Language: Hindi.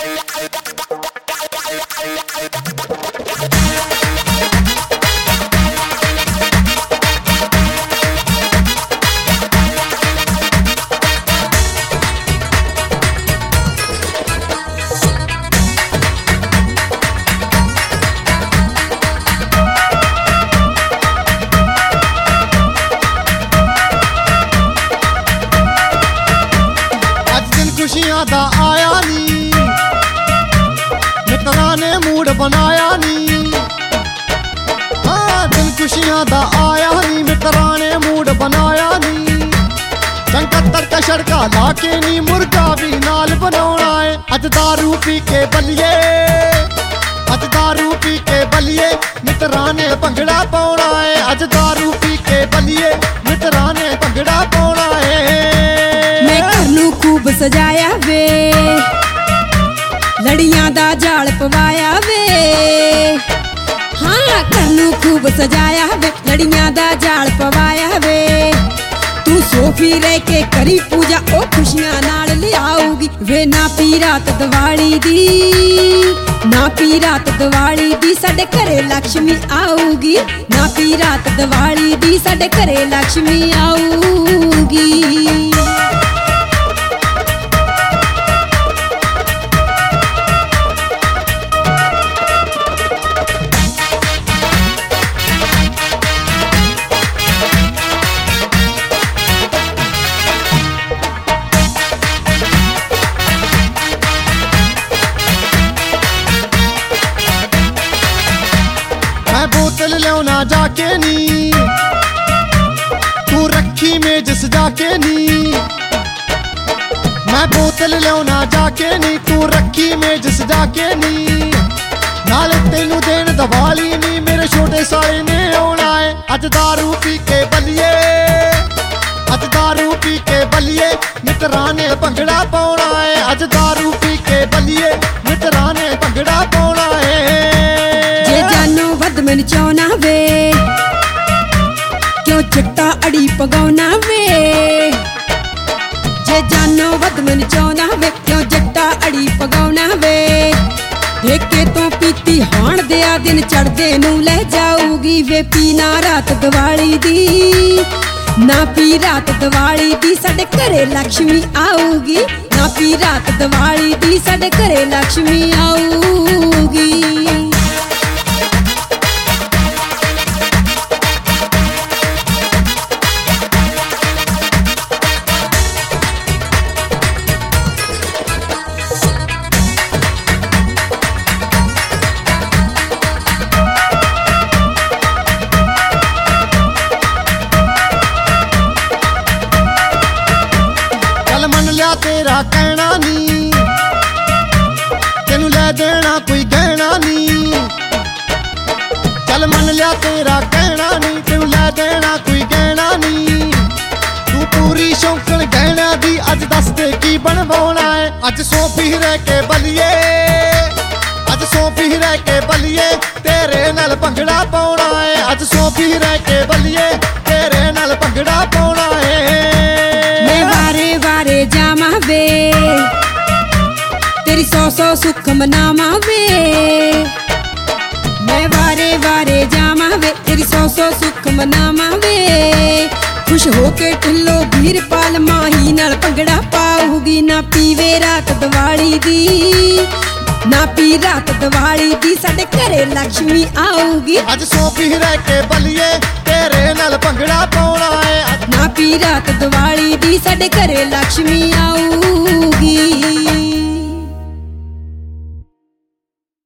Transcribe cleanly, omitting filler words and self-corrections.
खुशियां दा आया नी मित्रा ने मूड बनाया नी। हाँ दिन खुशियां दा आया नी मित्रा ने मूड बनाया नी। चंकत्तर का छड़का लाके नी मुर्गा भी नाल बनाना है। अज दारू पी के बलिए अज दारू पी के बलिए मित्रा ने भंगड़ा पाउना है। अज दारू पी के बलिए मित्रा ने भंगड़ा पाउना है। खूब सजाया वे लड़ियां दा जाल पवाया वे। हाँ घरनू खूब सजाया वे लड़ियां दा जाल पवाया वे। तू सोफी रह के करी पूजा ओ खुशियां नाल ले आऊगी वे। ना पी रात दिवाली दी ना पी रात दिवाली दी साडे घरे लक्ष्मी आऊगी। ना पी रात दिवाली दी साडे घरे लक्ष्मी आऊगी। बोतल लेना जाके नी तू रखी मेज सजा के नी। मैं बोतल लेना जाके नी तू रखी मेज सजा के नी। नाल तेनू देन दिवाली नी मेरे छोटे साले ने आना है। अज दारू पी के बलिए अज दारू पी के बलिए मित्रा ने भंगड़ा पाउना है। अज दारू पी के बलिए मित्रा ने भंगड़ा पाउना है। मैनू चाहना वे क्यों चिट्टा अड़ी पगाउना वे। जे जानो वध मैनू चाहना वे क्यों चिट्टा अड़ी पगाउना वे। ठेके तो पीती हाण दिया दिन चढ़दे नू ले जाऊगी वे। पीना रात दिवाली दी ना पी रात दिवाली दी साडे घरे लक्ष्मी आऊगी। ना पी रात दिवाली दी साडे घरे लक्ष्मी आऊगी। तेरा कहना नी तेनू ले देना कोई गहना नी। चल मन लिया तेरा कहना नी तेनू ले देना कोई गहना नी। तू पूरी शौकन गहना दी अज दस दे की बनवाना है। अज सोफी रह के बलिए अज सोफी रह के बलिए तेरे नाल भंगड़ा पाउना है। अज सोफी रह के बलिए तेरे नाल भंगड़ा पाउना है। वारे जामा वे तेरी सौ सुख मनावा वे। मैं वारे जामा वे तेरी सौ सुख मनावा वे। खुश होके टिल्लो वीरपाल माही नाल भंगड़ा पाऊगी। ना पीवे रात दिवाली दी ना पी रात दिवाली दी साडे घरे लक्ष्मी आऊगी। अज सोफी रह के बलिए तेरे नाल भंगड़ा पाउना है। ना पी रात दिवाली दी साडे घरे लक्ष्मी आऊ।